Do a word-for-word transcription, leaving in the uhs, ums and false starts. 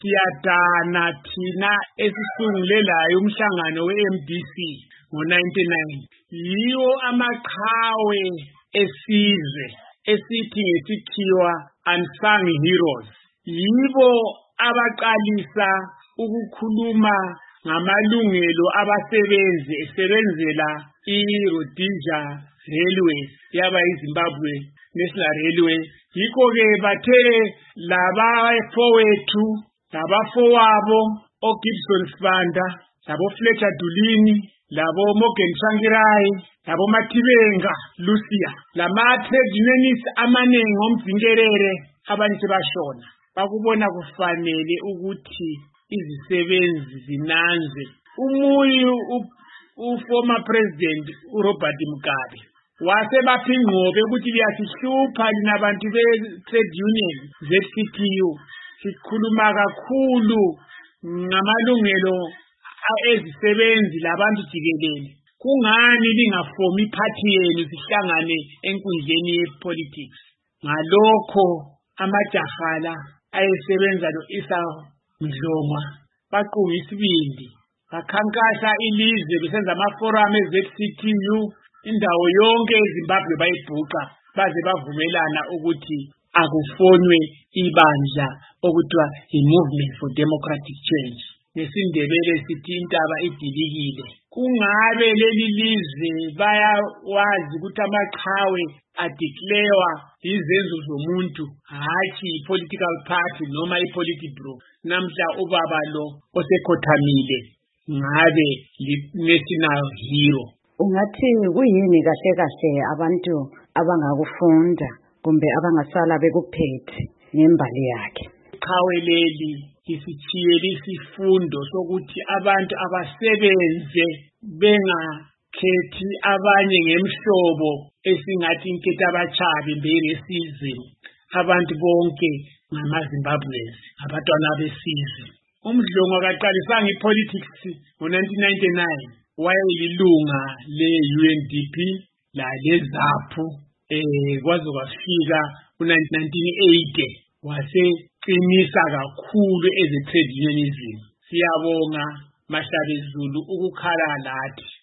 siyadana thina esisungulelayo umhlangano we-M D C ngo ninety-nine. Yiwo amaqhawe esizwe esithi ngesikhiwa unsung heroes. Yibo abaqalisa ukukhuluma ngamalungelo abasebenzi esebenzela i-Rhodesia Railways yaba iZimbabwe National Railway. Yikho-ke bathe labafowethu labafowabo oGibson Sibanda labo Fletcher Dulini labo Morgan Tsvangirai labo Matibenga Lucia lama-trade unionists amaningi ngomzinkelele abanye sebashona. Bakubona kufanele ukuthi izisebenzi zinanze. Umuyi uformer president uRobert Mugabe wase baphingqobe ukuthi liyasihlupha lina bantu be-trade union Z C T U, sikhuluma kakhulu ngamalungelo ezisebenzi labantu jikelele. Kungani lingafomi iphathi yenu sihlangane enkundleni yepolitics? Ngalokho amajahala ayesebenza lo-Isa Mdlongwa baqunga isibindi, bakhankasa ilizwe besenza amaforum e-Z C T U indawo yonke eZimbabwe bayibhuqa baze bavumelana ukuthi akufonywe ibandla okuthiwa i-Movement for Democratic Change. Nesindebele sithi intaba idilikile. Kungabe leli lizwe bayawazi ukuthi amaqhawe adeclarewa izenzo zomuntu, hatshi i-political party noma i-politburo. Namhla ubaba lo osekhothamile ngabe li-national hero. Ungathi kuyini kahle kahle abantu abangakufunda kumbe abangasala bekuphethe ngembali yakhe? Qhawe leli isithiyele isifundo sokuthi abantu abasebenze bengakhethi abanye ngemhlobo esingathi inketha abachabi bengesizwe. Abantu bonke ngamaZimbabweans, abantwana besizwe. UMdlongwa akaqalisanga ipolitics ngo nineteen ninety-nine. Wayeyilunga le-U N D P la leZAPU eh kwaze kwafika ku-nineteen eighty waseqinisa kakhulu eze-trade unionism. Siyabonga Mahlabezulu ukukhala lathi.